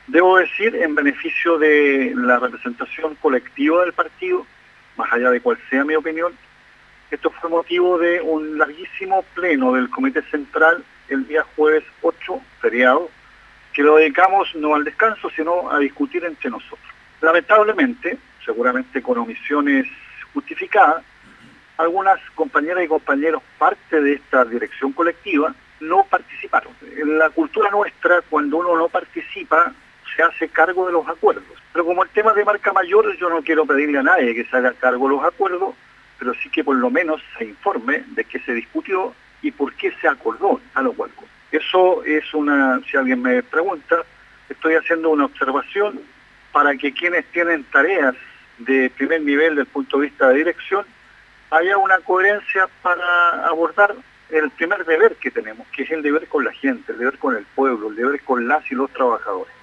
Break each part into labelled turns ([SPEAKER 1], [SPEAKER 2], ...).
[SPEAKER 1] Debo decir, en beneficio de la representación colectiva del partido, más allá de cuál sea mi opinión, esto fue motivo de un larguísimo pleno del Comité Central el día jueves 8, feriado, que lo dedicamos no al descanso, sino a discutir entre nosotros. Lamentablemente, seguramente con omisiones justificadas, algunas compañeras y compañeros, parte de esta dirección colectiva, no participaron. En la cultura nuestra, cuando uno no participa, se hace cargo de los acuerdos. Pero como el tema de marca mayor, yo no quiero pedirle a nadie que se haga cargo de los acuerdos, pero sí que por lo menos se informe de qué se discutió y por qué se acordó a los acuerdos. Eso es si alguien me pregunta, estoy haciendo una observación para que quienes tienen tareas de primer nivel desde el punto de vista de dirección, haya una coherencia para abordar el primer deber que tenemos, que es el deber con la gente, el deber con el pueblo, el deber con las y los trabajadores.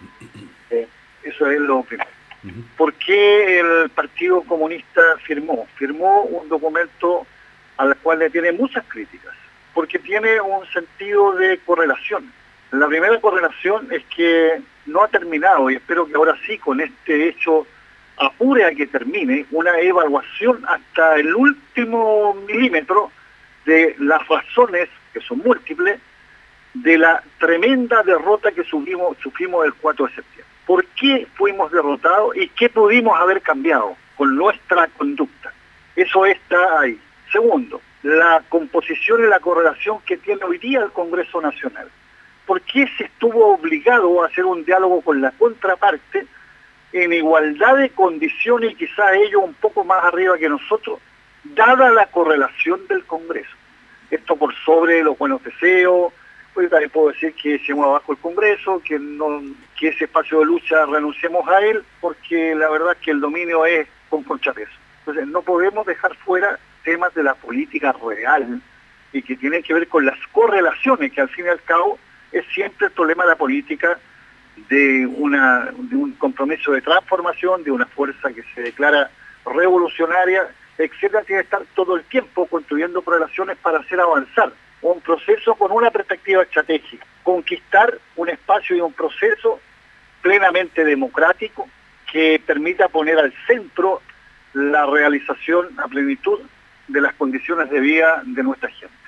[SPEAKER 1] Eso es lo primero. ¿Por qué el Partido Comunista firmó? Firmó un documento al cual le tiene muchas críticas, porque tiene un sentido de correlación. La primera correlación es que no ha terminado, y espero que ahora sí, con este hecho, apure a que termine una evaluación hasta el último milímetro de las razones, que son múltiples, de la tremenda derrota que sufrimos el 4 de septiembre. ¿Por qué fuimos derrotados y qué pudimos haber cambiado con nuestra conducta? Eso está ahí. Segundo, la composición y la correlación que tiene hoy día el Congreso Nacional. ¿Por qué se estuvo obligado a hacer un diálogo con la contraparte en igualdad de condiciones y quizá ellos un poco más arriba que nosotros, dada la correlación del Congreso? Esto por sobre los buenos deseos. Pues también puedo decir que echemos abajo el Congreso, que ese espacio de lucha renunciemos a él, porque la verdad es que el dominio es con contrapeso. Entonces no podemos dejar fuera temas de la política real y que tienen que ver con las correlaciones, que al fin y al cabo es siempre el problema de la política, de un compromiso de transformación, de una fuerza que se declara revolucionaria, etcétera. Tiene que estar todo el tiempo construyendo correlaciones para hacer avanzar un proceso con una perspectiva estratégica, conquistar un espacio y un proceso plenamente democrático que permita poner al centro la realización a plenitud de las condiciones de vida de nuestra gente.